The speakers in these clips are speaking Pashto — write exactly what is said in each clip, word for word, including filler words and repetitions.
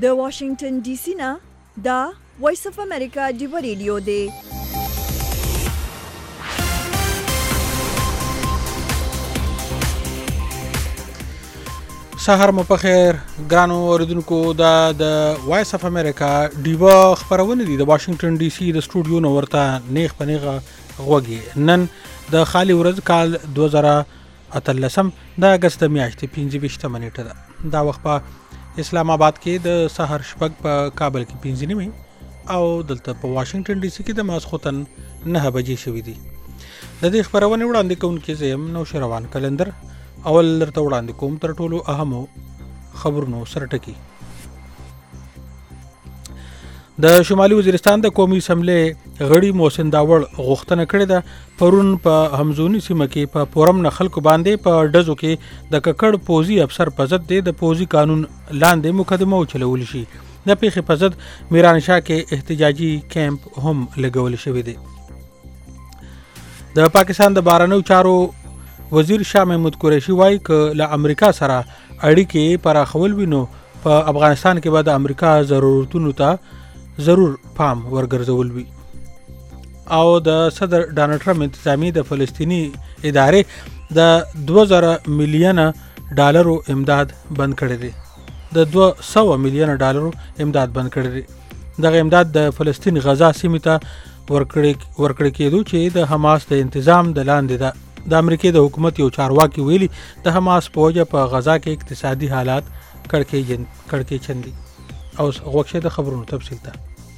د واشنگټن ډي سي نه دا وایس اف امریکا ډیو ریډیو دی. سهار مو په خیر ګرانو اوریدونکو. دا د وایس اف امریکا ډیو خبرونه دي د واشنگټن ډي سي د سټوډیو نو ورته نیغ پنیغه غوږی. نن د خالی ورځ کال دوه زره اتلسم د اگست میاشتې پنځه ویشتمه نیټه ده. دا وخت په اسلام آباد کې د سحر شپږ، په کابل کې پنځه نیمې او دلته په واشنگټن ډي سي کې د ماسخوتن نه بجې شوې دي. د دې خبرونه وړاندې کوونکې زم نو شروان کلندر اول درته وړاندې کوم تر ټولو اهمو خبرونو سره ټکی. د شمالي وزیرستان د قومي اسمبلې غړي محسن داوړ غوښتنه کړې ده پرون په همزونی سیمه کې په پورم نه خلکو باندې په ډزو کې د ککړ پوزي افسر په ضد د پوزي قانون لاندې مقدمه وچلول شي. د پیښې په ضد میران شاه کې احتجاجي کیمپ هم لګول شوی دی. د پاکستان د بهرنیو چارو وزیر شاه محمود قریشي وایي ک له امریکا سره اړیکې پراخول وینو په افغانستان کې به د امریکا ضرورتونو ته ضرور پام ورګرځول وي. او د صدر ډانلډ ټرمپ انتظامی د فلسطینی ادارې د دوه زره میلیونه ډالرو امداد بند کړی دی. د دوه سوه میلیونه ډالرو امداد بند کړی دی. دغه امداد د فلسطین غزا سیمې ته ورکړی ورکړی کېدو چې د حماس د انتظام د لاندې ده. د امریکای د حکومت یو چارواکي ویلي د حماس په وجه په غزا کې اقتصادي حالات کړکېچن چندي. او غوښه د خبرونو تفصیل ته.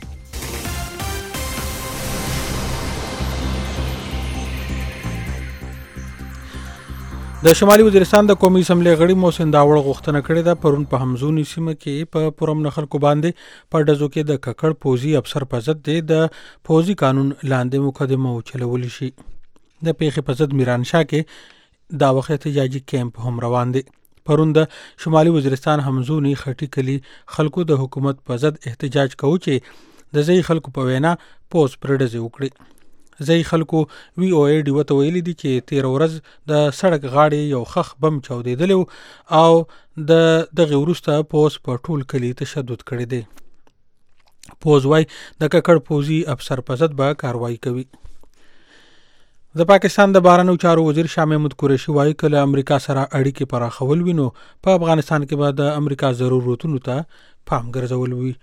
د شمالي وزیرستان د قومي اسمبلې غړي محسن داوړ غوښتنه کړې ده پرون په همزونی سیمه کې په پورم نه خلکو باندې په ډزو کې د ککړ پوزي افسر په ضد د پوزي قانون لاندې مقدمه وچلول شي. د پیښې په ضد میران شاه کې دا وخت احتجاجي کیمپ هم روان دی. پرون د شمالي وزیرستان همزونی خټی کلی خلکو د حکومت په ضد احتجاج کوي چې د ځای خلکو په وینا پوز پرډز وکړي. ځای خلکو وی او ای ډی وته ویلي دي چې تیر ورځ د سړک غاړې یو خخ بم چاودیدل او د دغه وروسته پوز په ټول کلی تشدد کړی دی. پوز وای د ککړ پوزي افسر په ضد به کاروایی کوي. د پاکستان د بهرنیو چارو وزیر شاه محمود قریشي وایي ک له امریکا سره اړیکې پراخول وینو په افغانستان کې به د امریکا ضرورتونو ته پام ګرځول وي.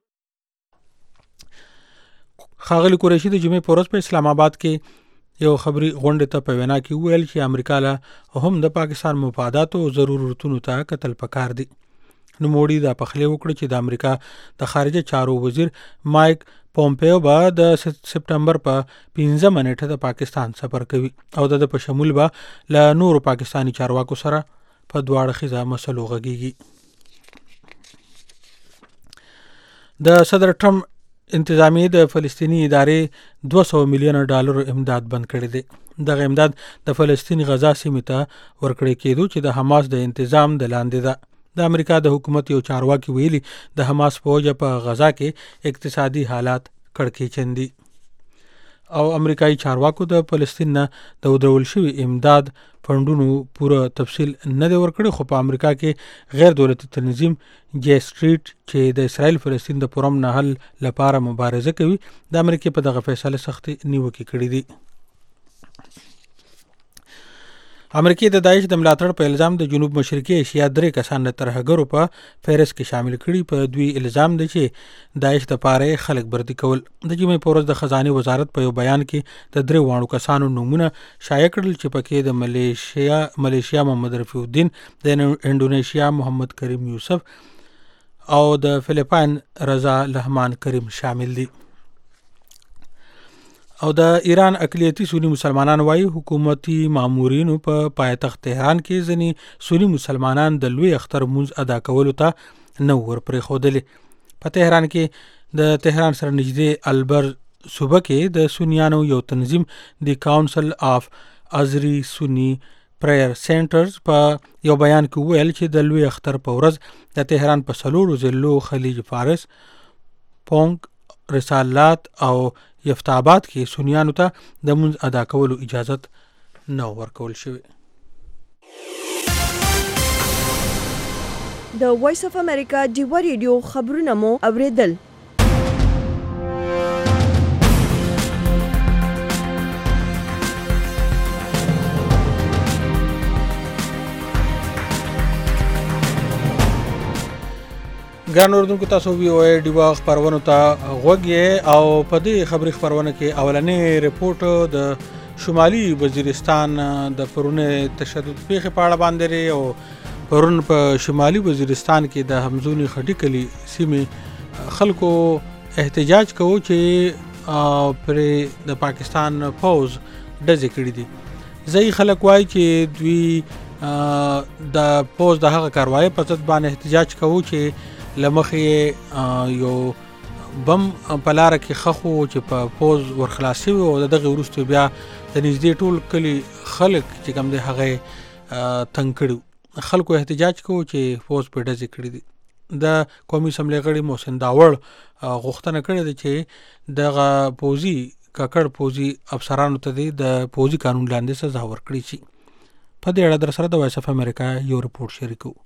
ښاغلي قریشي د جمعې په ورځ په اسلام آباد کې یو خبري غونډې ته په وینا کې وویل چې امریکا له هم د پاکستان مفادات او ضرورتونو ته کتل پکار دي. نوموړي دا پخلی وکړي چې د امریکا د خارجه چارو وزیر مایک پومپیو به د سپټمبر په پنځمه نیټه د پاکستان سفر کوي او د په شمول به له نورو پاکستانی چارواکو سره په دواړه خزه مسلو غږیږي. د صدر ټرمپ انتظامی د فلسطینی ادارې دوه سوه میلیونه ډالر امداد بند کړی دی. دغه امداد د فلسطین غزا سیمې ته ورکړی کېدو چې د حماس د انتظام د لاندې ده. د امریکا د حکومت یو چارواکي ویلي د حماس په وجه په غزا کې اقتصادي حالات کړکېچن دي. او امریکایي چارواکو د فلسطین نه د ودرول شوي امداد فندونو پوره تفصیل نه دی ورکړی، خو په امریکا کې غیر دولتي تنظیم جی سټریټ چې د اسرائیل فلسطین د پرم نه حل لپاره مبارزه کوي د امریکا په دغه فیصله سختي نیوکې کړې دي. امریکای د داعش د ملاتړ په الزام د جنوب مشرقي ایشیا درې کسان د ترهګرو په فهرست کې شامل کړي. په دوی الزام دی چې داعش د پاره خلک بردي کول. د جمعې په ورځ د خزانه وزارت په یو بیان کې د درې وانو کسانو نومونه شایع کړل چې پکې د ملیشیا ملیشیا محمد رفیع الدین، د انډونیشیا محمد کریم یوسف او د فلیپاین رضا لحمان کریم شامل دي. او د ایران اقلیتي سنی مسلمانان وایي حکومتي مامورینو په پایتخت تهران کې ځینې سنی مسلمانان د لوی اختر مونځ ادا کولو ته نه ور پرېښودلې. په تهران کې د تهران سره نږدې البر صوبه کې د سنیانو یو تنظیم د کاونسل آف ازری سنی پریر سینټرز په یو بیان کې وویل چې د لوی اختر په ورځ د تهران په څلورو ضلعو خلیج فارس، پونګ، رسالات او یفتاباد کې سنیانو ته د مونځ ادا کولو اجازت نه ورکول شوی. د وایس اف امریکا ډیوه ریډیو خبرونه مو اوریدل. ګران اردوونکو، تاسو وی او ای ډیوا خبرونو ته غوږ یې او په دې خبري خبرونه کې اولنې ریپورت د شمالي وزیرستان د پرونه تشدد پیښې په اړه باندې لري او پرون په شمالي وزیرستان کې د همزونی خټی کلی سیمې خلکو احتجاج کوي چې پر د پاکستان فوج ډزې کړې دي. ځای خلک وایي چې دوی د فوج د هغه کاروایی په ضد باندې احتجاج کوي چې لمخې یو بم په لار کې خخو چې په پوز ورخلاصي او دغه ورستو بیا د نږدې ټول کلی خلک چې کوم دی هغه تنگ کړو. خلکو احتجاج کوي چې فوج په ډزې کړې دي. د قومي اسمبلی غړي محسن داوړ غوښتنه کړې ده چې دغه پوزي ککړ پوزي افسرانو ته د پوزي قانون لاندې سزا ورکړي شي. په دې اړه در سره د وایس اف امریکا یو رپورټ شریکو.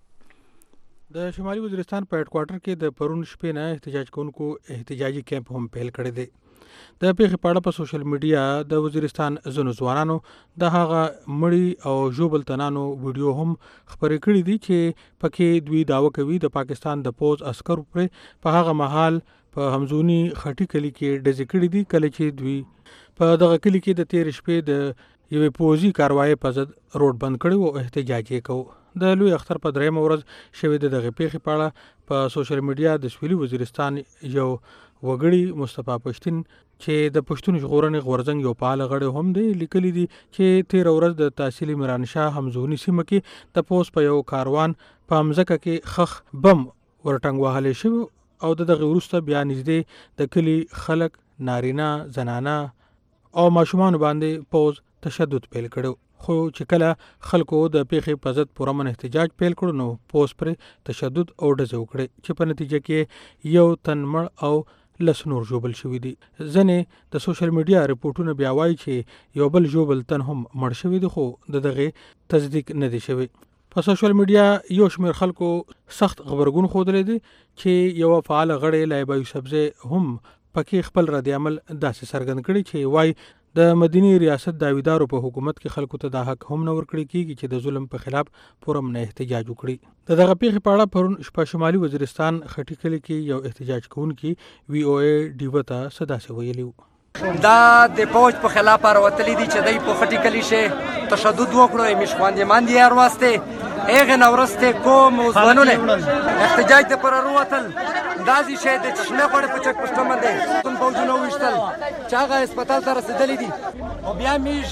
د شمالي وزیرستان په هډ کوارټر کې د پرون شپې نه احتجاج کوونکو احتجاجي کیمپ هم پیل کړی دی. د پیښې په اړه په سوشل میډیا د وزیرستان ځینو ځوانانو د هغه مړي او ژوبل تنانو ویډیو هم خپرې کړي دي چې پکې دوی داوا کوي د پاکستان د پوز عسکرو پر په هغه مهال په همزونی خټی کلی کې ډزې کړي دي کله چې دوی په دغه کلی کې د تیر شپې د یوې پوزي کاروایی په ضد روډ بند کړی او احتجاج یې کوي. د لوی اختر په درېمه ورځ شوې د دغه پیښې په اړه په سوشل میډیا د سویلي وزیرستان یو وګړي مصطفی پښتون چې د پښتون ژغورنې غورځنګ یو فعال غړی هم دی لیکلي دي چې تیر ورځ د تحصیلي میرانشاه همزونی سیمه کې د پوس په یو کاروان په مځکه کې خخ بم ورټنګ وهلی شوی او دغه وروسته بیا نږدې د کلی خلک نارینه زنانه او ماشومان باندې پوز تشدد پیل کړو. خو چې کله خلکو د پیښې په ضد پرامن احتجاج پیل کړو نو پوس پر تشدد او ډزې وکړې چې په نتیجه کې یو تن مړ او لس نور ژوبل شوي دي. ځینې د سوشل میډیا ریپورټونه بیا وایي چې یو بل ژوبل تن هم مړ شوي دي خو د دغه تصدیق نه دی شوی. په سوشل میډیا یو شمېر خلکو سخت غبرګون ښودلی دی چې یو فعال غړی لایبا یوسفزی هم پکې خپل رد عمل داسې څرګند کړي چې وایي د مدینی ریاست داویدارو په حکومت کې خلکو ته دا حق هم نه ورکړی کیږي چې د ظلم په خلاف پرامن احتجاج وکړي. د دغه پیښې په اړه پرون شپه شمالي وزیرستان خټی کلی کې یو احتجاج کوونکی وی او ای ډیو ته صدا سي ویلی دا د فوج په خلاف راوتلی دي چې دای په خټی کلی شه تشدد وکړو یې مشخواندې ماندې هر واسطه هغه نورسته کوم وزنونه احتجاج د پر وروتل دازي شه د چشمه خور په چک پښتو باندې کوم فوجونه وشتل چې هغه هسپتال ته رسیدلی دي او بیا میش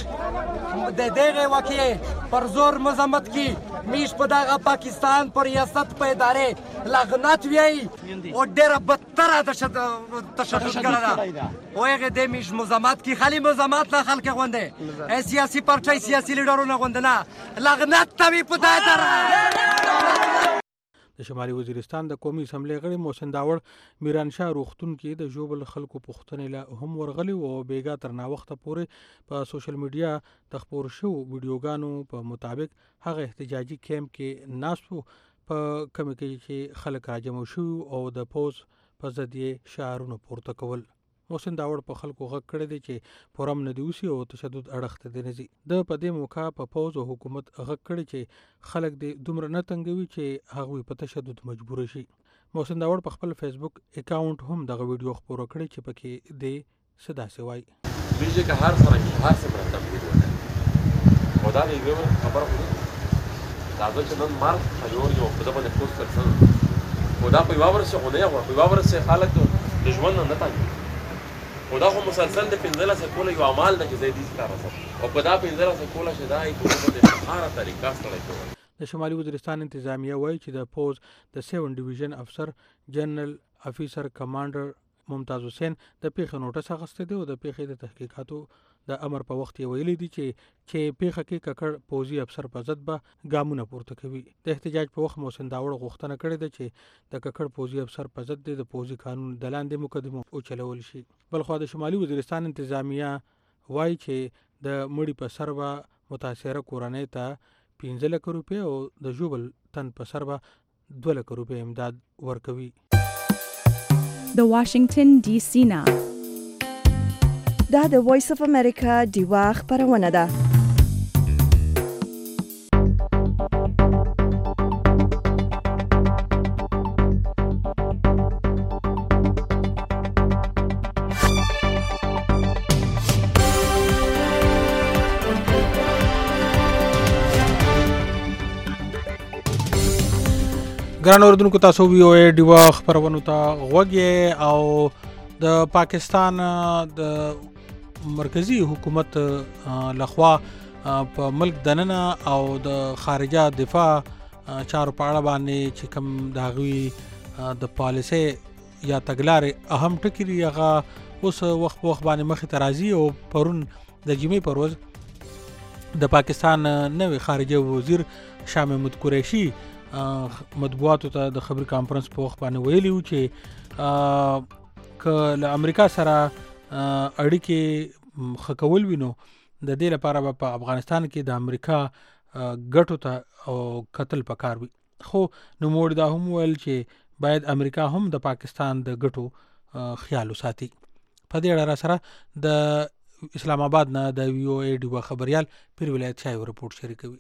د دغه واقعي پر زور مزمت کی میش په دغه پاکستان پر ریاست په ادارې لعنت وی او ډېر بدتر د تشدد کړه او هغه د میش مزمت کی خالي مزمت نه خلک غونډه سیاسي پارټي سیاسي لیډرونه غونډه نه لعنت ته په دغه د شمالي وزیرستان د قومي اسمبلی غړي محسن داوړ میرانشاه روختون کې د ژوبل خلکو پوښتنې له هم ورغلي او بیګا تر ناوخته پورې په سوشل میډیا د خپور شو ویډیوګانو په مطابق هغه احتجاجي کیمپ کې ناسو په کوم کې چې خلک راجمع شو او د پوز په ضد یې شعارونه پورته کول. محسن داوړ په خلکو غږ کړی دی چې پرام نه دی اوسي او تشدد اړخ ته دی نه ځي. د په دې موقع په پوز او حکومت غږ کړی چې خلک دې دومره نه تنګوي چې هغوی په تشدد مجبور شي. محسن داوړ په خپل فیسبوک اکاونټ هم دغه ویډیو خپور کړی چې پکې دې صدا سي وایي بیجه که هر سره هر څه مرتب دي ونه خدا دې یو خبره کوي دا چې نن مار خجور یو په دغه پوسټ کړل خدا په یوه ورسې خو نه یو په یوه ورسې خلک د ژوند نه تنګ خدا خو مسلسل د پنځله سکوله یو عمل نه چې زیدي ستاره او په دا پنځله سکوله چې دا یې په ښکاره طریقه سره کوي. د شمالي وزیرستان انتظامیه وایي چې د پوز د سیون ډیویژن افسر جنرال افیسر کمانډر ممتاز حسین د پیښې نوټس اخیستی دی او د پیښې د تحقیقاتو د امر په وخت یې ویلي دي چې چې پیښه کې ککړ پوزي افسر په ضد به ګامونه پورته کوي. د احتجاج په وخت محسن داوړ غوښتنه کړې ده چې د ککړ پوزي افسر په ضد د پوزي قانون د لاندې مقدمه وچلول شي. بلخوا د شمالي وزیرستان انتظامیه وایي چې د مړي په سر به متاثره کورنۍ ته پنځه لکه روپۍ او د ژوبل تن په سر به دوه لکه روپۍ امداد ورکوي. د واشنگټن ډي سي نه دا د وایس اف امریکا ډیوا خبرونه ده. ګران اوردونکو تاسو وی او ای ډیوا خبرونه ته غوږی او د پاکستان د مرکزی حکومت لخوا په ملک دننه او د خارجه دفاع چارو په اړه باندې چې کوم داغوي د پالیسي یا تګلارې اهم ټکي هغه اوس وخت وخت باندې مخې ته راځي او پرون د جمعې پر ورځ د پاکستان نوی خارجه وزیر شاه محمود قریشي مطبوعاتو ته د خبري کانفرنس په وخت باندې ویلي و چې ک له امریکا سره اړیکې خکول وینو د دې لپاره په افغانستان کې د امریکا ګټو ته او قتل پکار وي. خو نو موږ دا هم ویل چې باید امریکا هم د پاکستان د ګټو خیال وساتي. په دې اړه سره د اسلام آباد نه د وی او ای ډیوا خبريال پیر ولایت شاه رپورټ شریکوي.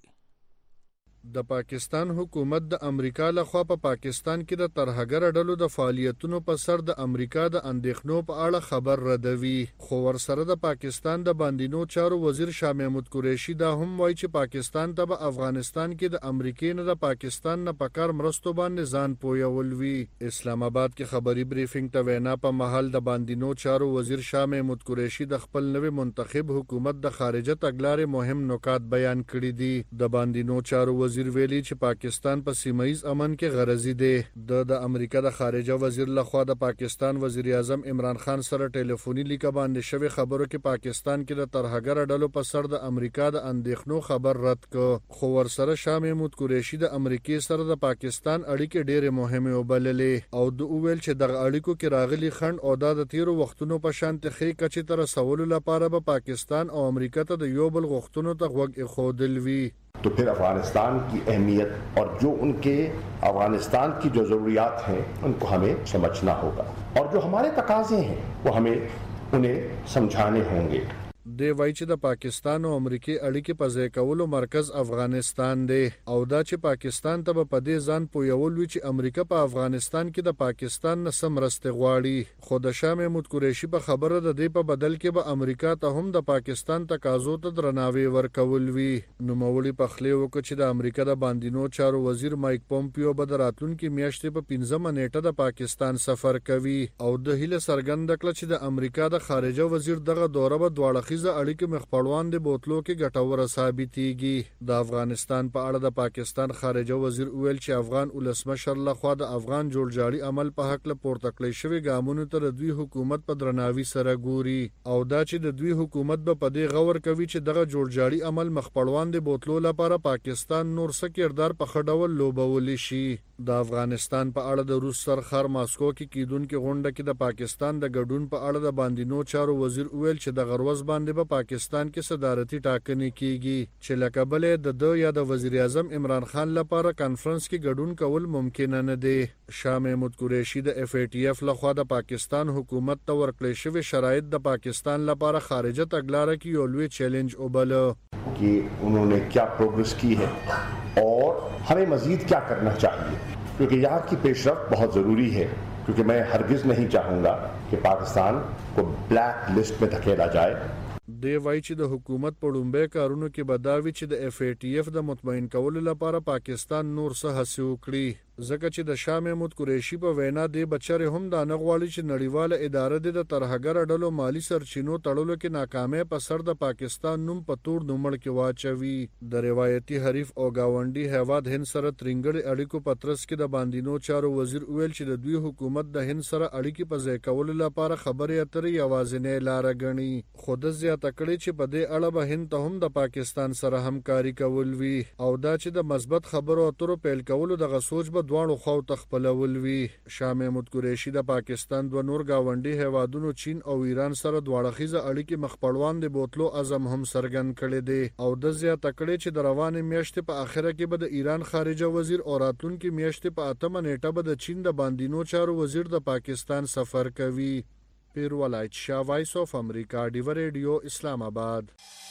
د پاکستان حکومت د امریکا لخوا په پا پاکستان کې د ترهګر ډلو د فعالیتونو په سر د امریکا د اندېښنو په اړه خبر ردوي. خو ورسره د پاکستان د باندینو چارو وزیر شاه محمود قریشي دا هم وایي چې پاکستان ته په افغانستان کې د امریکای نه د پاکستان نه پکار مرستو باندې ځان پویول وی. اسلام آباد کې خبري بریفینګ ته وینا په محل د باندینو چارو وزیر شاه محمود قریشي د خپل نوې منتخب حکومت د خارجه تګلارې مهم نکات بیان کړي دي. د باندینو چارو وزیر وزیر ویلي چې پاکستان په سیمایي امن کې غرضی دی. د د امریکا د خارجه وزیر لخوا د پاکستان وزیر اعظم عمران خان سره ټلیفوني لیکه باندې شوی خبرو کې پاکستان کې د ترهګر ډلو په سر د امریکا د اندېښنو خبر رد کړ. خو ورسره شاه محمود قریشي د امریکای سره د پاکستان اړیکې ډېرې مهمه وبللې او د اویل چې د اړیکو کې راغلي خند او د تیرو وختونو په شان تخې کچې تر سوالو لپاره به پاکستان او امریکا ته د یو بل غوښتنو ته غوږ ایښودل وی. तो फिर अफगानिस्तान की अहमियत और जो उनके अफगानिस्तान की जो ज़रूरियात हैं उनको हमें समझना होगा और जो हमारे तकाज़े हैं वो हमें उन्हें समझाने होंगे. دی وای چې د پاکستان او امریکای اړیکې په ځای کولو مرکز افغانستان دی او دا چې پاکستان ته په دې ځان پویول وی چې امریکا په افغانستان کې د پاکستان نه سم راسته غواړي. خو د شاه محمود قریشي په خبره د دې په بدل کې به امریکا ته هم د پاکستان تقاضو ته درناوی ورکول وی. نو مولي په خلی وکړي چې د امریکا د باندینو چارو وزیر مایک پومپیو به د راتلونکي میاشتې په پنځمه نیټه د پاکستان سفر کوي او د هیله څرګنده کړه چې د امریکا د خارجه وزیر دغه دوره به دواړه اړیکې مخپړوان د بوتلو کې ګټوره ثابتېږي. د افغانستان په اړه د پاکستان خارجه وزیر ویل چې افغان ولسمشر لخوا د افغان جوړجاړي عمل په حق له پورته کړی شوی ګامونو ته د دوی حکومت په درناوي سره ګوري او دا چې د دوی حکومت به په دې غور کوي چې دغه جوړجاړي عمل مخپړوان د بوتلو لپاره پاکستان نور څه کردار په خډول لوبول شي. د افغانستان په اړه د روس سرخر ماسکو کې کیدونکو غونډه کې د پاکستان د ګډون په اړه د باندینو چارو وزیر ویل چې د غروز باندې په پاکستان کې صدارتي ټاکنې کیږي چې لکه بلې د دو یا د وزیر اعظم عمران خان لپاره کانفرنس کې ګډون کول ممکن نه دی. شاه محمود قریشي د اف ای ټی اف لخوا د پاکستان حکومت ته ورکړل شوی شرایط د پاکستان لپاره خارجه تګلارې کې یو لوی چیلنج وباله कि उन्होंने क्या प्रोग्रेस की है और हमें मजीद क्या करना चाहिए क्योंकि यहाँ की पेशरफ्त बहुत ज़रूरी है क्योंकि मैं हरगिज़ नहीं चाहूँगा कि पाकिस्तान को ब्लैक लिस्ट में धकेला जाए. دی وای چې د حکومت په لومبه کارونو کې بداوی چې د اف ای ټی اف د مطمئن کولو لپاره پاکستان نور څه هڅه وکړي ځکه چې د شاه محمود قریشي په وینا دی بچره هم دا نه غواړي چې نړیواله اداره د ترهګر ډلو مالی سرچینو تړلو کې ناکامۍ په سر د پاکستان نوم په تور نومړ کې واچوي. د روایتي حریف او گاونډي هیواد هند سره ترنګړي اړیکو پترس کې د باندینو چارو وزیر ویل چې د دوی حکومت د هند سره اړیکې په ځای کولو لپاره خبرې اترې یوازینۍ لار غني. خود زیاته کړي چې په دې اړه به هند ته هم د پاکستان سره همکاري کول وی او دا چې د مثبت خبرو اترو پیل کولو د غسوج به دواړو خواو ته خپلول وي. شاه محمود قریشي د پاکستان دوه نور ګاونډي هیوادونو چین او ایران سره دواړخیزه اړیکې مخپړوان د بوتلو عزم هم څرګند کړی دی او د زیاته کړی چې د روانې میاشتې په آخره کې به د ایران خارجه وزیر او راتلونکي میاشتې په اتمه نیټه به د چین د باندینو چارو وزیر د پاکستان سفر کوي. پیرولایت شاه، وایس آف امریکا، ډیو ریډیو، اسلام آباد.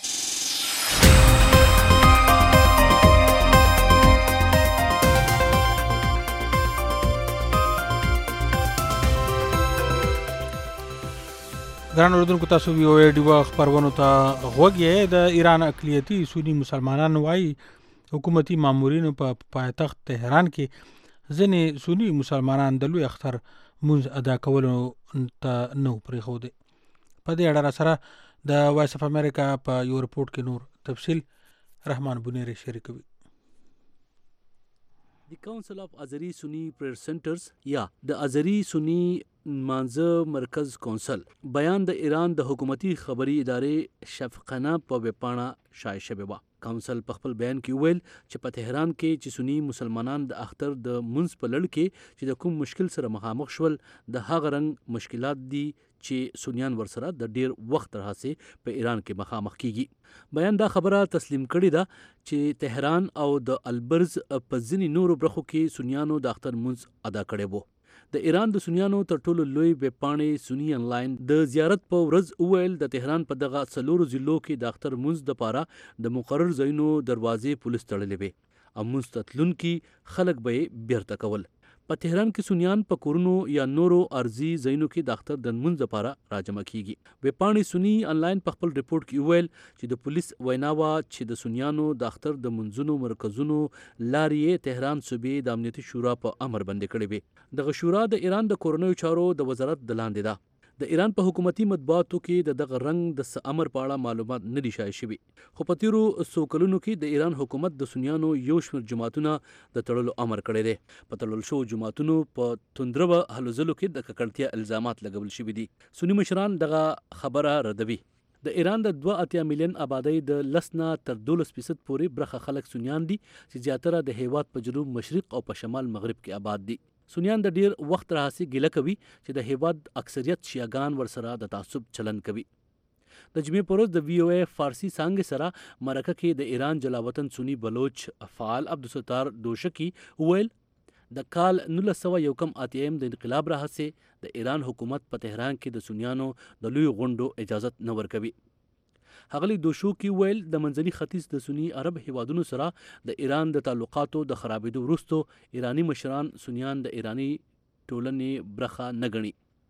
ګران اوریدونکو، تاسو وی او ای ډیو خبرونو ته غوږ یې. د ایران اقلیتي سنی مسلمانان وایي حکومتي مامورینو په پایتخت تهران کې ځینې سنی مسلمانان د لوی اختر مونځ ادا کولو ته نه پرېښودی. په دې اړه سره د وایس اف امریکا په یو رپورټ کې نور تفصیل رحمان بنيري شریکوي. The Council of Azeri Sunni Prayer Centers یا د ازری سنی مانزه مرکز کونسل بیان د ایران د حکومتي خبري ادارې شفقانه په وپاڼه شایع شوی و. کونسل په خپل بیان کې ویل چې په تهران کې چې سنی مسلمانان د اختر د منځ په لړ کې چې د کوم مشکل سره مخامخ شول د هغه رنګ مشکلات دي چې سنیان ورسره د ډیر وخت راهسې په ایران کې مخامخ کیږي. بیان دا خبره تسلیم کړې ده چې تهران او د البرز په ځینې نورو برخو کې سنیانو د اختر منځ ادا کړی وو. د ایران د سنیانو تر ټولو لوی ویبپاڼې سنی انلاین د زیارت په ورځ وویل د تهران په دغه څلورو ضلعو کې د اختر منځ دپاره د مقرر ځایونو دروازې پولیس تړلې وې او منځ ته تلونکي خلک به یې بیرته کول. په تهران کې سنیان په کورونو یا نورو ارضي ځایونو کې د اختر د لمونځ لپاره راجمع کیږي. ویبپاڼې سنی انلاین په خپل ریپورت کې ویل چې د پولیس وینا وه چې د سنیانو د اختر د منځونو مرکزونو لارې تهران صوبې د امنیتي شورا په امر بندې کړې وې. دغه شورا د ایران د کورنیو چارو د وزارت د لاندې ده. د ایران په حکومتي مطبوعاتو کې د دغه رنګ د امر په اړه معلومات نه دي شایع شوي، خو په تیرو څو کلونو کې د ایران حکومت د سنیانو یو شمېر جماعتونه د تړلو امر کړی دی. په تړل شوو جماعتونو په توندره هلو ځلو کې د ککړتیا الزامات لګول شوي دي. سنی مشران دغه خبره ردوي. د ایران د دوه اتیا میلیون آبادی د لس نه تر دولس فیصد پورې برخه خلک سنیان دي چې زیاتره د هیواد په جنوب مشرق او په شمال مغرب کې آباد دي. سنیان د ډیر وخت راهسې ګیله کوي چې د هیواد اکثریت شیعاګان ورسره د تعصب چلن کوي. د جمعې په ورځ د وی او ای فارسی څانګې سره مرکه کې د ایران جلاوطن سنی بلوچ فعال عبدالستار دوشکی ویل د کال نولس سوه یو کم اتیم د انقلاب راهسې د ایران حکومت په تهران کې د سنیانو د لوی غونډو اجازت نه ورکوي. هغلی دوشوکی ویل د منځني ختیځ د سنی عرب هیوادونو سره د ایران د تعلقاتو د خرابېدو وروستو ایرانی مشران سنیان د ایرانی ټولنې برخه نه ګڼي.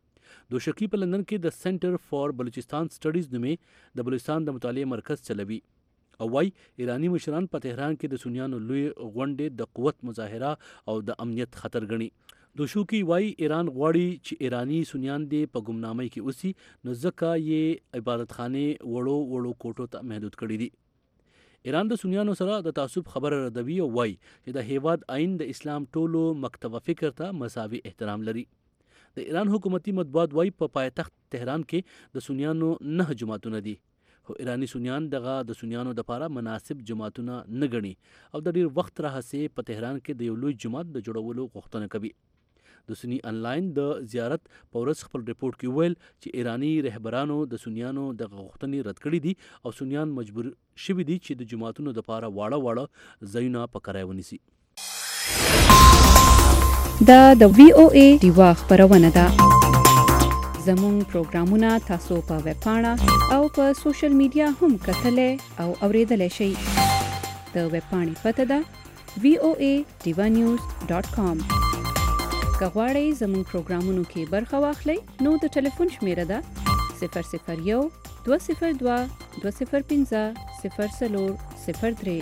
دوشکی په لندن کې د سنټر فار بلوچستان سټډیز نومې د بلوچستان د مطالعې مرکز چلوي او وايي ایرانی مشران په تهران کې د سنیانو لوی غونډې د قوت مظاهره او د امنیت خطر ګڼي. دوشوکی وايي ایران غواړي چې ایرانی سنیان دې په ګمنامۍ کې اوسي، نو ځکه یې عبادتخانې وړو وړو کوټو ته محدود کړي دي. ایران د سنیانو سره د تعصب خبره ردوي او وايي چې د هیواد آئین د اسلام ټولو مکتب فکر ته مساوي احترام لري. د ایران حکومتي مطبوعات وايي په پایتخت تهران کې د سنیانو نه جماعتونه دي، خو ایرانی سنیان دغه د سنیانو دپاره مناسب جماعتونه نه ګڼي او د ډیر وخت راهسې په تهران کې د یو لوی جماعت د جوړولو غوښتنه کوي. د سنی انلاین د زیارت په ورځ خپل ریپورت کې ویل چې ایرانی رهبرانو د سنیانو د غوښتنې رد کړي دي او سنیان مجبور شوي دي چې د جماعتونو دپاره واړه واړه ځایونه په کرایه ونیسي. دا د وی او ای ډیوا خبرونه ده. زموږ پروګرامونه تاسو په ویب پاڼه او په سوشل میډیا هم کتلی او اوریدلی شئ. د ویب پاڼې پته ده وی او ای ډیوا نیوز ډاټ کام. که غواړئ زموږ پروګرامونو کې برخه واخلئ نو د ټلیفون شمیره ده صفر صفر یو دوه صفر دوه دوه صفر پنځه صفر څلور صفر درې.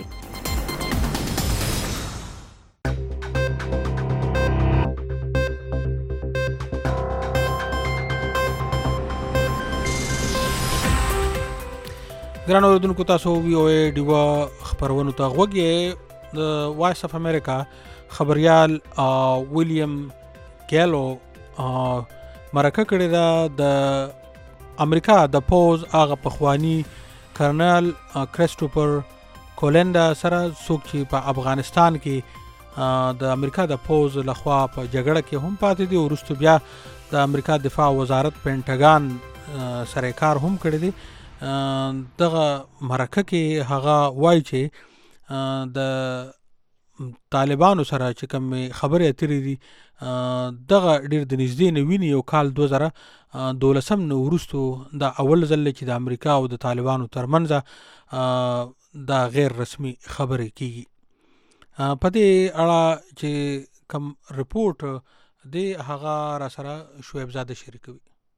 ګران اوریدونکو، تاسو وی او ای ډیوا خبرونو ته غوږ یې. د وایس اف امریکا خبریال ویلیام ګیلو مرکه کړې ده د امریکا د پوز هغه پخوانی کرنل کریسټوفر کولینډا سره، څوک چې په افغانستان کې د امریکا د پوز لخوا په جګړه کې هم پاتې دي. وروسته بیا د امریکا دفاع وزارت پینټاګان سره کار هم کړی دی. دغه مرکه کې هغه وایي چې د طالبانو سره چې کوم خبرې اترې دي دغه ډېر د نږدې نه ویني. یو کال دوه زره دولسم نه وروسته دا اول ځل چې د امریکا او د طالبانو ترمنځ دا غیر رسمي خبرې کیږي. په دې اړه چې کوم رپورټ دی هغه را سره شعیب زاده شریکوي.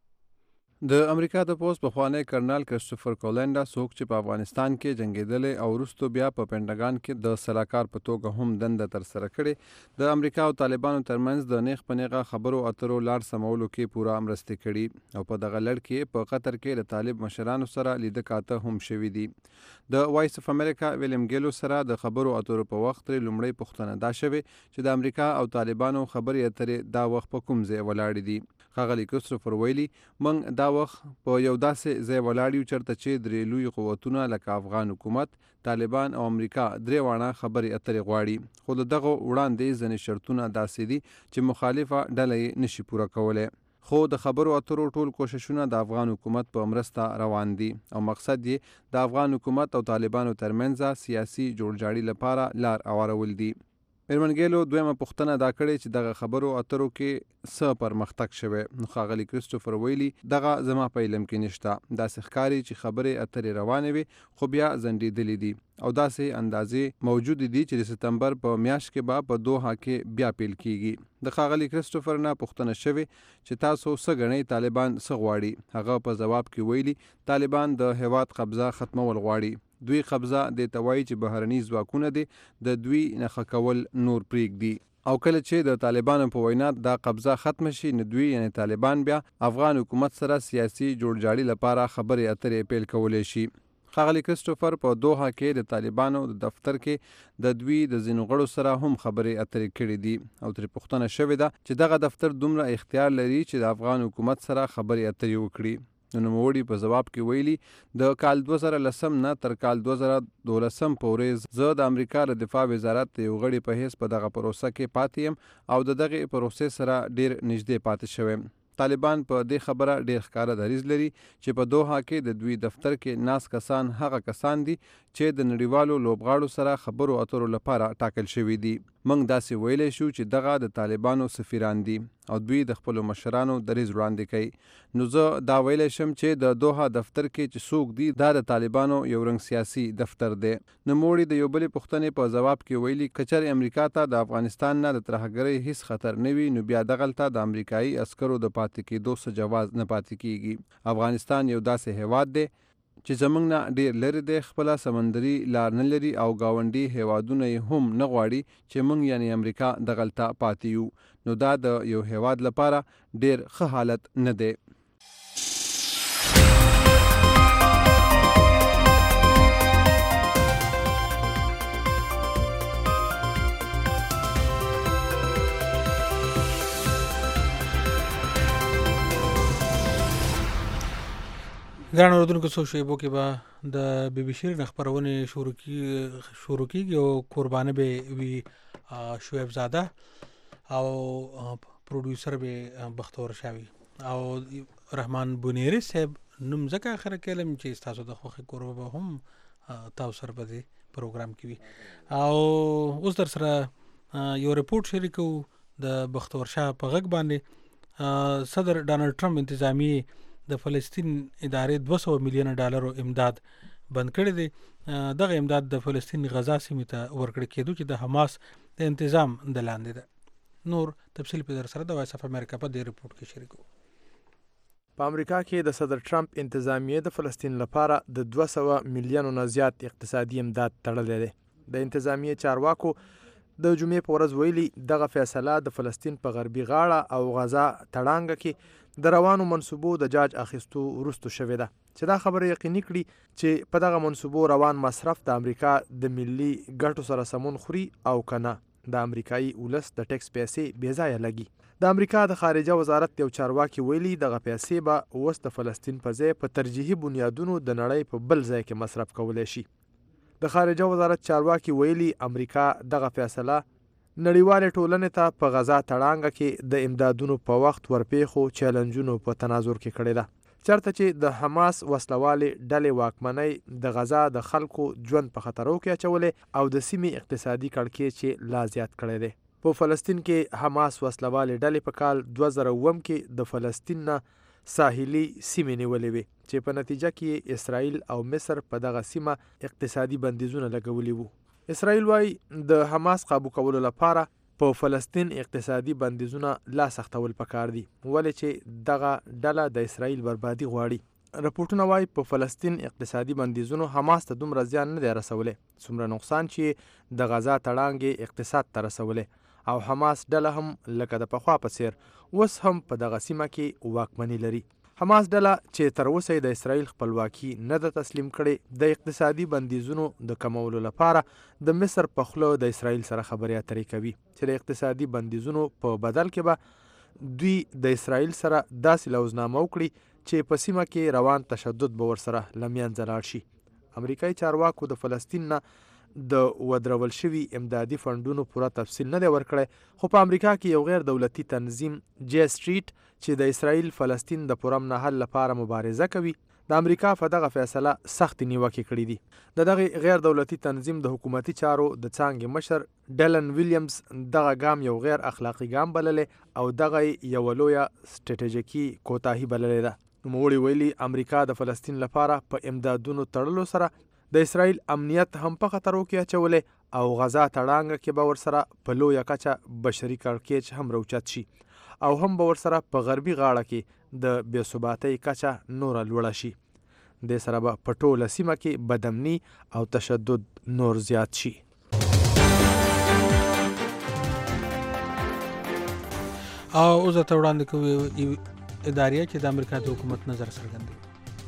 د امریکا د پوز پخوانی کرنل کرسټوفر کولنډا څوک چې په افغانستان کې جنگیدلی او وروسته بیا په پینټاګان کې د سلاکار په توګه هم دنده ترسره کړې د امریکا او طالبانو ترمنځ د نیغ په نیغه خبرو اترو لار سمولو کې پوره مرستې کړي او په دغه لړ کې په قطر کې د طالب مشرانو سره لیده کاته هم شوي دي. د وایس اف امریکا ویلیم ګیلو سره د خبرو اترو په وخت لومړی پوښتنه دا شوې چې د امریکا او طالبانو خبرې اترې دا وخت په کوم ځای ولاړې دي. ښاغلي کرسټوفر ویلي موږ دا وخت په یو داسې ځای ولاړ یو چېرته چې درې لوی قوتونه لکه افغان حکومت، طالبان او امریکا درې واړه خبرې اترې غواړي، خو د دغو وړاندې ځینې شرطونه داسې دي چې مخالفه ډله یې نشي پوره کولی. خو د خبرو اترو ټول کوششونه د افغان حکومت په مرسته روان دي او مقصد یې د افغان حکومت او طالبانو ترمنځ سیاسي جوړجاړي لپاره لار هوارول دي. میرمن ګیلو دویمه پوښتنه دا کړې چې دغه خبرو اترو کې څه پرمختګ شوی. نو ښاغلي کرسټوفر ویلي دغه زما په علم کې نشته. داسې ښکاري چې خبرې اترې روانې وي خو بیا ځنډېدلې دي او داسې اندازې موجود دي چې د ستمبر په میاشت کې به په دوحه کې بیا پیل کیږي. د ښاغلي کرسټوفر نه پوښتنه شوې چې تاسو څه ګڼئ طالبان څه غواړي. هغه په ځواب کې ویلي طالبان د هېواد قبضه ختمول غواړي. دوی قبضه د توای چې بهرني ځواکونه دي د دوی نخښه کول نور پرېږدي او کله چې د طالبانو په وینا دا قبضه ختم شي نو دوی یعنی طالبان بیا افغان حکومت سره سیاسي جوړجاړي لپاره خبرې اترې پیل کولی شي. ښاغلي کرسټوفر په دوحه کې د طالبانو د دفتر کې د دوی د ځینو غړو سره هم خبرې اترې کړې دي او ترې پوښتنه شوې ده چې دغه دفتر دومره اختیار لري چې د افغان حکومت سره خبرې اترې وکړي. نو نوموړي په ځواب کې ویلي د کال دوه زره لسم نه تر کال دوه زره دولسم پورې زه د امریکا د دفاع وزارت د یو غړي په حیث په دغه پروسه کې پاتې یم او د دغې پروسې سره ډیر نږدې پاتې شوی. طالبان په دې خبره ډیر ښکاره دریځ لري چې په دوحه کې د دوی دفتر کې ناست کسان هغه کسان دي چې د نړیوالو لوبغاړو سره خبرو اترو لپاره ټاکل شوي دي. موږ داسې ویلی شو چې دغه د طالبانو سفیران دي او دوی د خپلو مشرانو دریځ وړاندې کوي. نو زه دا ویلی شم چې د دوحه دفتر کې چې څوک دي دا د طالبانو یو رنګ سیاسي دفتر دی. نوموړي د یو بلې پوښتنې په ځواب کې ویلي که چېرې امریکا ته د افغانستان نه د ترهګرۍ هیڅ خطر نه وي نو بیا دغلته د امریکایي عسکرو د پاتې کېدو څه جواز نه پاتې کیږي. افغانستان یو داسې هیواد دی چې زموږ نه ډیر لرې دی، خپله سمندري لار نه لري او ګاونډي هیوادونه یې هم نه غواړي چې موږ یعنی امریکا دغلته پاتې یو. نو دا د یو هیواد لپاره ډیر ښه حالت نه دی. ګران اردوونکو څو شیبو کې به د بي بي شیرین خپرونې شروع کیږي او قربانه به وي شعیب زاده او پروډوسر به بختور شاوي او رحمان بونیری صاحب نوم ځکه اخره کلم چې تاسو د خوښي قربه به هم تاسو سره په دې پروګرام کې وي. او اوس در سره یو رپورټ شریکو د بختور شاه په غږ باندې. صدر ډانلډ ټرمپ انتظامی د فلسطین ادارې دوه سوه میلیونه ډالرو امداد بند کړی دی. دغه امداد د فلسطین غزا سیمې ته ورکړل کېدو چې د حماس د انتظام د لاندې ده. نور تفصیل په در سره د وایس اف امریکا په دې رپورټ کې شریکو. په امریکا کې د صدر ټرمپ انتظامیه د فلسطین لپاره د دوه سوه میلیونو نه زیات اقتصادي امداد تړلی دی. د انتظامیه چارواکو د جمعې په ورځ ویلي دغه فیصله د فلسطین په غربي غاړه او غزا تړانګه کې د روانو منصوبو د جاج اخیستو وروسته شوې ده چې دا خبره یقیني کړي چې په دغه منصوبو روان مصرف د امریکا د ملي ګټو سره سمون خوري او کنه د امریکایي ولس د ټیکس پیسې بې ځایه لګي. د امریکا د خارجه وزارت یو چارواکي ویلي دغه پیسې به اوس د فلسطین په ځای په ترجیحي بنیادونو د نړۍ په بل ځای کې مصرف کولی شي. د خارجه وزارت چارواکي ویلي امریکا دغه فیصله نړیوالې ټولنې ته په غزا تړانګه کې د امدادونو په وخت ورپېښو چیلنجونو په تناظر کې کړې ده. چېرته چې د حماس وسلوالې ډلې واکمنۍ د غزا د خلکو ژوند په خطرو کې اچولې او د سیمې اقتصادي کړکېچ لا زیات کړی دی. په فلسطین کې حماس وسلوالې ډلې په کال دوه زره اووم کې د فلسطین نه ساحلي سیمې نیولې وې چې په نتیجه کې اسرائیل او مصر په دغه سیمه اقتصادي بندیزونه لګولي وو. اسرائیل وایي د حماس قابو کولو لپاره په فلسطین اقتصادي بندیزونه لا سختول پکار دي ولې چې دغه ډله د اسرائیل بربادي غواړي. رپورټونه وایي په فلسطین اقتصادي بندیزونو حماس ته دومره زیان نه دی رسولی څومره نقصان چې د غزا تړانګې اقتصاد ته رسولی او حماس ډله هم لکه د پخوا په څیر اوس هم په دغه سیمه کې واکمني لري. حماس ډله چې تر اوسه د اسرائیل خپلواکي نه ده تسلیم کړې د اقتصادي بندیزونو د کمولو لپاره د مصر په خوله د اسرائیل سره خبرې اترې کوي چې د اقتصادي بندیزونو په بدل کې به دوی د اسرائیل سره داسې لوزنامه وکړي چې په سیمه کې روان تشدد به ورسره له منځه لاړ شي. امریکایي چارواکو د فلسطین نه د ودرول شوي امدادي فنډونو پوره تفصیل نه دی ورکړی خو په امریکا کې یو غیر دولتي تنظیم جی سټریټ چې د اسرائیل فلسطین د پرامن حل لپاره مبارزه کوي د امریکا په دغه فیصله سخت نیوکې کړې دي. د دغه غیر دولتي تنظیم د حکومتي چارو د څانګې مشر ډیلن ویلیامز دغه ګام یو غیر اخلاقی ګام بللې او دغه یو لویه سټریټیژیکي کوتاهي بللې ده. نوموړي ویلي امریکا د فلسطین لپاره په امدادونو تړلو سره د اسرائیل امنیت هم په خطرو کې اچولی او غزا تړانګه کې به ورسره په لویه کچه بشري کړکېچ هم راوچت شي او هم به ورسره په غربي غاړه کې د بې ثباتۍ کچه نوره لوړه شي. دې سره به په ټوله سیمه کې بدامني او تشدد نور زیات شي. او اوس ته وړاندې کوي ادارې چې د امریکا د حکومت نظر څرګندوي.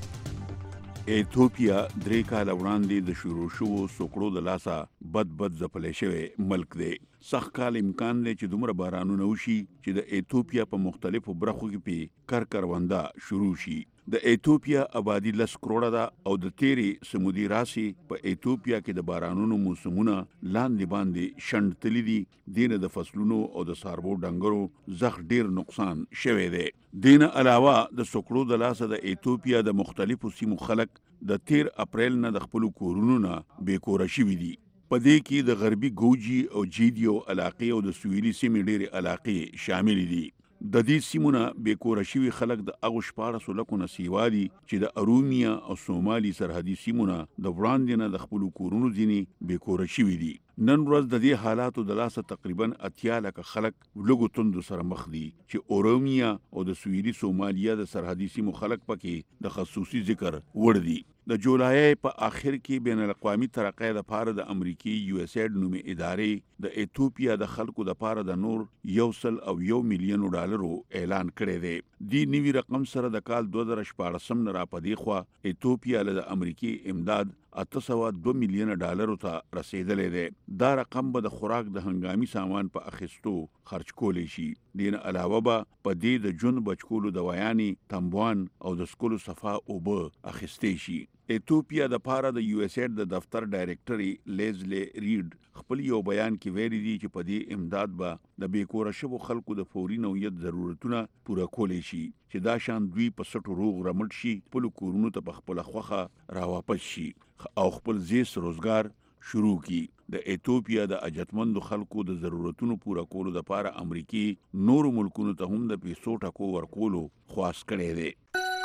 ایتوپیا درې کاله وړاندې د شروع شوو سوکړو د لاسه بد بد ځپلی شوی ملک دی. سخت کال امکان دی چې دومره بارانونه وشي چې د ایتوپیا په مختلفو برخو کې پې کر کرونده شروع شي. د ایتوپیا آبادی لس کروڑه ده او د تیرې سمودي راسې په ایتوپیا کې د بارانونو موسمونه لاندې باندې شنډ تللی دي. دینه د فصلونو او د څاروو ډنګرو زخ ډیر نقصان شوی دی. دینه علاوه د سوکړو د لاسه د ایتوپیا د مختلفو سیمو خلک د تیر اپریل نه د خپلو کورونو نه بې کوره شوي دي. په دې کې د غربي ګوجي او جیدیو علاقې او د سویلي سیمې ډېرې علاقې شامل دي. د دې سیمونه بې کوره شوي خلک د هغو شپاړسو لکو نه سیوا دي چې د ارومیه او سومالي سرحدي سیمونه د وړاندې نه د خپلو کورونو ځینې بې کوره شوي دي. نن ورځ د دې حالاتو د لاسه تقریبا اتیا لکه خلک لږو تندو سره مخ دي چې اورومیه او د سویلي سومالیا د سرحدي سیمو خلک پکې د خصوصي ذکر وړ دي. د جولای په آخر کې بین الاقوامي ترقۍ لپاره د امریکای یو اس ایډ نومې ادارې د ایتوپیا د خلکو لپاره د نور یو سل او یو میلیون ډالرو اعلان کړی دی. دی نوي رقم سره د کال دوه زره شپاړسم نه راپدې خوا ایتوپیا له د امریکای امداد اته سوه دوه میلیونه ډالرو ته رسیدلی دی. دا رقم به د خوراک د هنګامي سامان په اخیستو خرج کولی شي. دین علاوه به په دې د ژوند بچکولو دوايانې تنبوان او د سکولو صفا اوبه اخیستی شي. ایتوپیا د پاره د یو اس ایډ د دفتر ډایرکټري لیزلی ریډ خپل یو بیان کې ویلي دي چې په دې امداد به د بې کوره شوو خلکو د فوري نوعیت ضرورتونه پوره کولی شي چې دا شان دوی په سټو روغ رمټ شي خپلو کورونو ته په خپله خوښه راواپس شي او خپل زیس روزګار شروع کی. د ایتوپیا د اجتمندو خلکو د ضرورتونو پوره کولو لپاره امریکای نورو ملکونو ته هم د پیسو ټکو ورکولو خواست کړی دی.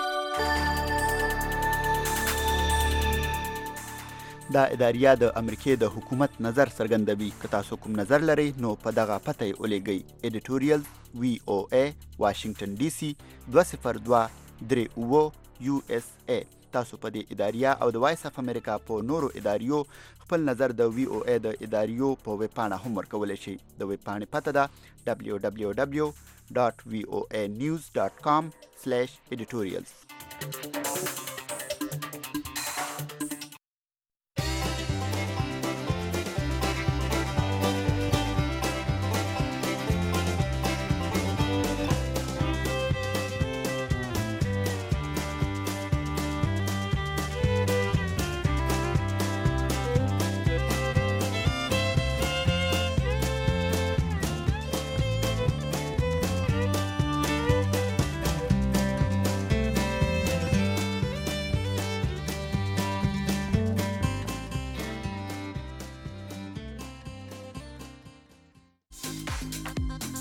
دا اداریه د امریکای د حکومت نظر څرګندوي. که تاسو کوم نظر لرئ نو په دغه پته یې ولیږئ. ایډیټوریل وی او ای واشنگټن ډي سي دوه صفر دوه درې اوه یو اس ای. تاسو په دې اداریه او د وایس اف امریکا په نورو اداریو خپل نظر د وی او ای د اداریو په ویب پاڼه هم ورکولی شئ. د ویب پاڼې پته ده دبلیو دبلیو دبلیو ډاټ وی او ای نیوز ډاټ کام سلیش ایډیټوریلز.